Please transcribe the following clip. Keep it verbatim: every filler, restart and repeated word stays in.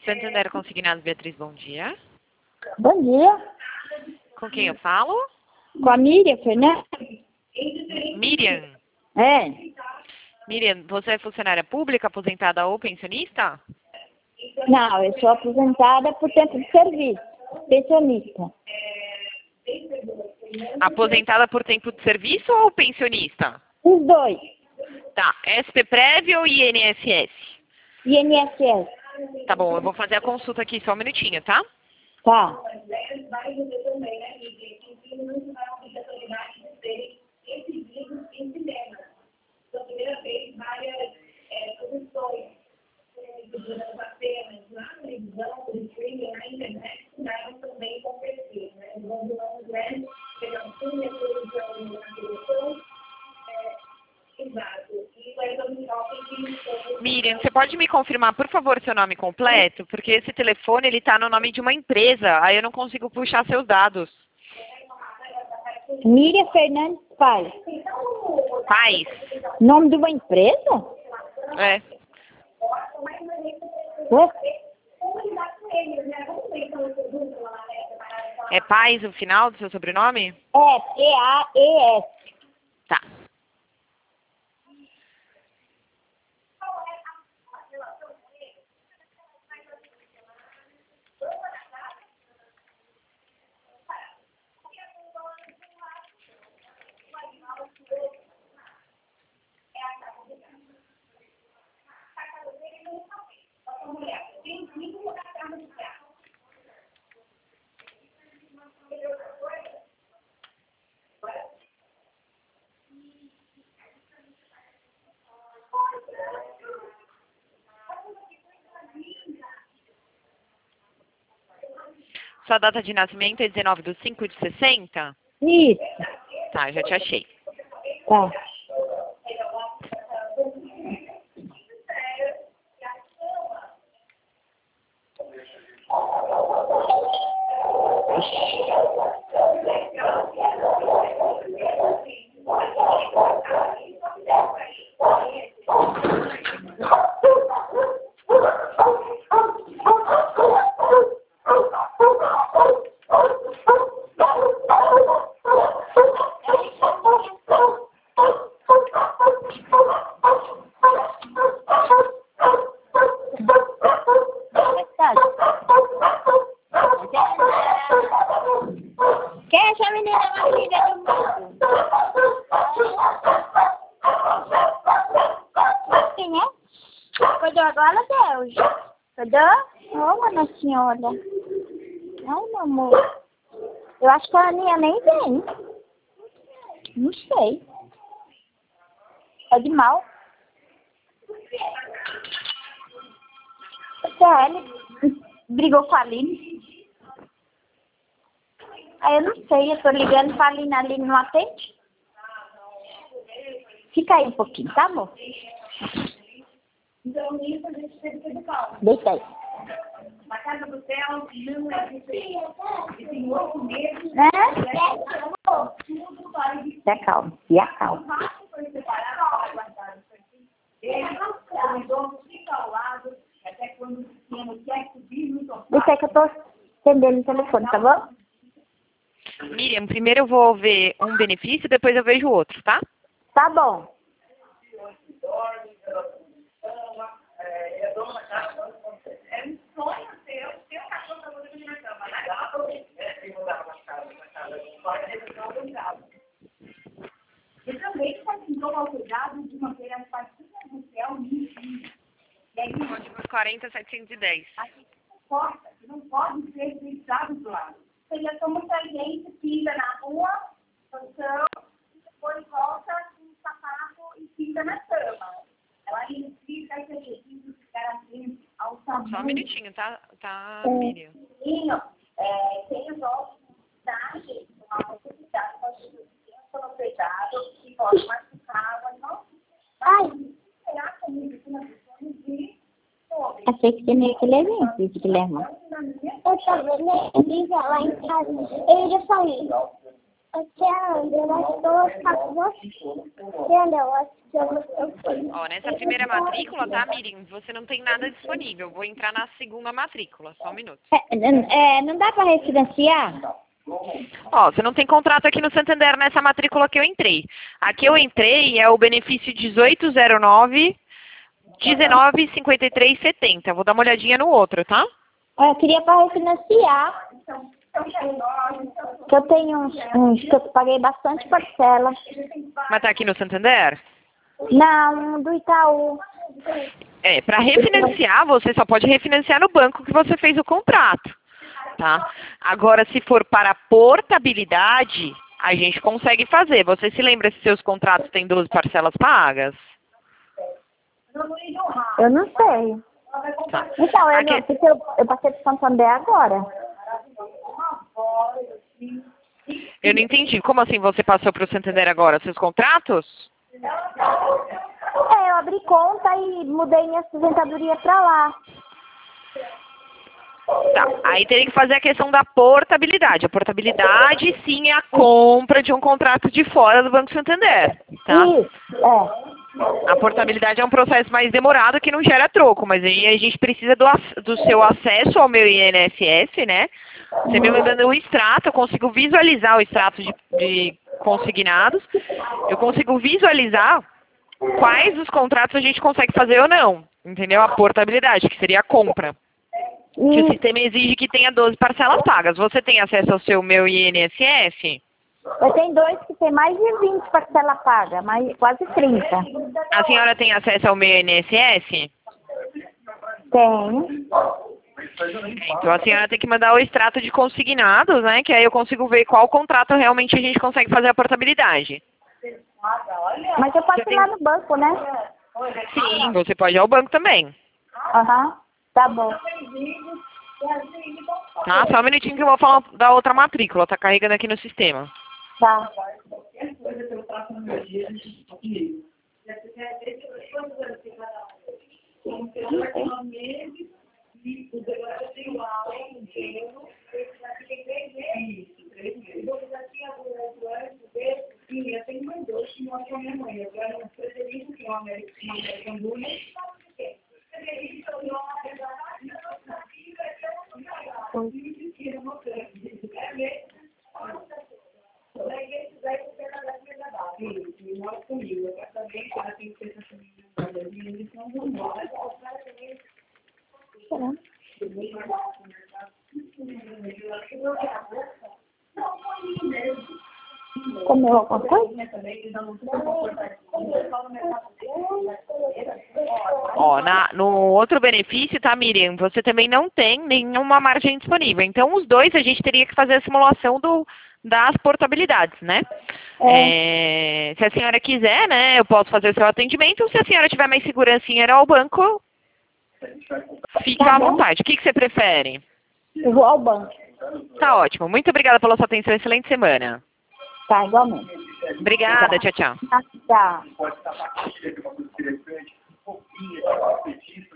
Santander Consignados, Beatriz, bom dia. Bom dia. Com quem eu falo? Com a Miriam Fernandes? Miriam. É. Miriam, você é funcionária pública, aposentada ou pensionista? Não, eu sou aposentada por tempo de serviço. Pensionista. Aposentada por tempo de serviço ou pensionista? Os dois. Tá. S P Prev ou I N S S? I N S S. Tá bom, eu vou fazer a consulta aqui só um minutinho, tá? Tá. Miriam, você pode me confirmar, por favor, seu nome completo? Porque esse telefone, ele tá no nome de uma empresa, aí eu não consigo puxar seus dados. Miriam Fernandes Paz. Paz? Nome de uma empresa? É. É. É Paz o final do seu sobrenome? É, P A E S. Tá. Sua data de nascimento é dezenove de cinco de sessenta? Isso. Tá, já te achei. Tá. Quem é essa menina mais linda do mundo? Quem é? Acordou agora, Deus? Acordou? Ô, Mana Senhora. Ai, meu amor. Eu acho que a Aninha nem vem. Não sei. É de mal. Sério. Brigou com a Aline. Aí eu não sei, eu tô ligando pra Aline, a Aline não atende. Fica aí um pouquinho, tá, amor? Deita aí. Na casa do céu, não é e tem oito meses, É? Se acalma, se acalma. até quando o pequeno quer subir no sofá. Deixa aí que eu tô atendendo o telefone, tá bom? Miriam, primeiro eu vou ver um benefício, depois eu vejo o outro, tá? Tá bom. É um sonho seu, ter um cachorro pra você dormir na cama, né? E também está com ao cuidado de manter as patinhas do céu limpas. E aí, Código quarenta setecentos e dez. a gente não pode, não pode ser deixado do lado. Seria como se a gente pisa na rua, no chão, depois volta com o sapato e pisa na cama. Ela identifica esse exercício de ficar assim, ao tamanho. Só um minutinho, tá, tá, O Miriam? menino é, tem os ossos frágeis, uma possibilidade de tomar cuidado, que pode machucar o animal. Ai, será que a medicina de Achei que tinha meio que levinho, esse Guilherme. Eu também, né? Liga lá em casa. Ele já saiu. Tiandra, eu acho que eu vou ficar com você. Tiandra, eu acho que eu vou ficar com Ó, nessa primeira matrícula, tá, Miriam? Você não tem nada disponível. Vou entrar na segunda matrícula. Só um minuto. É, é, não dá pra refinanciar? Ó, você não tem contrato aqui no Santander nessa matrícula que eu entrei. Aqui eu entrei é o benefício dezoito zero nove, dezenove cinquenta e três setenta. Vou dar uma olhadinha no outro, tá? Eu queria pra refinanciar. Que eu tenho uns, uns que eu paguei bastante parcela. Mas tá aqui no Santander? Não, do Itaú. É, para refinanciar, você só pode refinanciar no banco que você fez o contrato, tá? Agora, se for para portabilidade, a gente consegue fazer. Você se lembra se seus contratos têm doze parcelas pagas? Eu não sei. Tá. Então, eu, Aqui- não, porque eu, eu passei pro Santander agora. Eu não entendi. Como assim você passou para o Santander agora? Seus contratos? É, eu abri conta e mudei minha aposentadoria pra lá. Tá. Aí teria que fazer a questão da portabilidade. A portabilidade, sim, é a compra de um contrato de fora do Banco Santander, tá? Isso, é. A portabilidade é um processo mais demorado que não gera troco, mas aí a gente precisa do, ac- do seu acesso ao meu I N S S, né? Você me mandando o extrato, eu consigo visualizar o extrato de, de consignados, eu consigo visualizar quais os contratos a gente consegue fazer ou não, entendeu? A portabilidade, que seria a compra. Que o E sistema exige que tenha doze parcelas pagas. Você tem acesso ao seu meu I N S S? eu tenho dois que tem mais de vinte parcela paga, mais, quase trinta. A senhora tem acesso ao meu I N S S? Tenho. Então a senhora tem que mandar o extrato de consignados, né? Que aí eu consigo ver qual contrato realmente a gente consegue fazer a portabilidade. Mas eu posso Você ir lá no banco, né? Sim, você pode ir ao banco também. Aham, tá bom. Tá? Só um minutinho que eu vou falar da outra matrícula. Tá carregando aqui no sistema. Tá. Comeu alguma coisa? Ó, na, no outro benefício, tá, Miriam? Você também não tem nenhuma margem disponível. Então, os dois a gente teria que fazer a simulação do, das portabilidades, né? É, se a senhora quiser, né, eu posso fazer o seu atendimento. Se a senhora tiver mais segurança em ir ao banco, fique Tá à bom. vontade. O que, que você prefere? Eu vou ao banco. Tá ótimo. Muito obrigada pela sua atenção. Excelente semana. Tá, igualmente. Obrigada. Tchau, tchau. Tá, tchau. Pode estar na pilha, que é uma coisa interessante, um pouquinho, é uma petista,